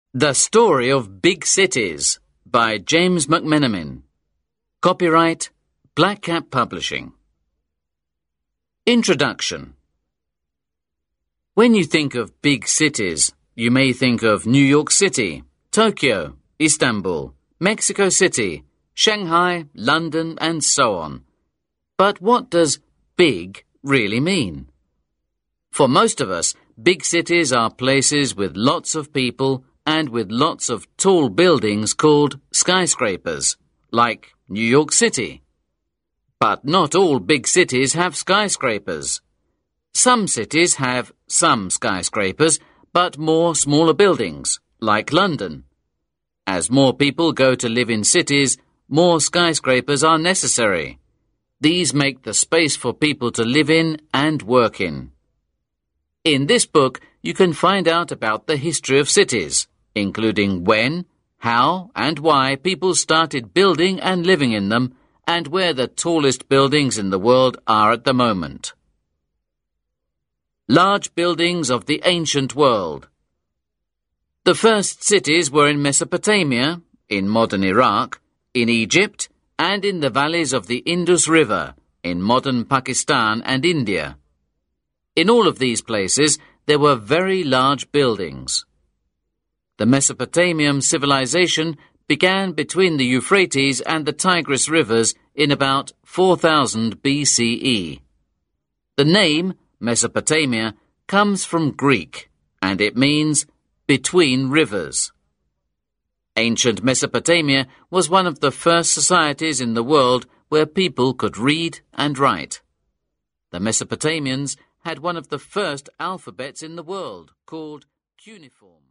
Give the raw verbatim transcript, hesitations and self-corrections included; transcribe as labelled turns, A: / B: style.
A: The Story of Big Cities by James McMenamin. Copyright Black Cat Publishing. Introduction. When you think of big cities, you may think of New York City, Tokyo, Istanbul, Mexico City, Shanghai, London, and so on. But what does big really mean? For most of us, big cities are places with lots of people and with lots of tall buildings called skyscrapers, like New York City. But not all big cities have skyscrapers. Some cities have some skyscrapers, but more smaller buildings, like London. As more people go to live in cities, more skyscrapers are necessary. These make the space for people to live in and work in. In this book, you can find out about the history of cities, including when, how, and why people started building and living in them, and where the tallest buildings in the world are at the moment. Large buildings of the ancient world. The first cities were in Mesopotamia, in modern Iraq, in Egypt, and in the valleys of the Indus River, in modern Pakistan and India. In all of these places, there were very large buildings. The Mesopotamian civilization began between the Euphrates and the Tigris rivers in about four thousand B C E. The name Mesopotamia comes from Greek, and it means between rivers. Ancient Mesopotamia was one of the first societies in the world where people could read and write. The Mesopotamians had one of the first alphabets in the world, called cuneiform.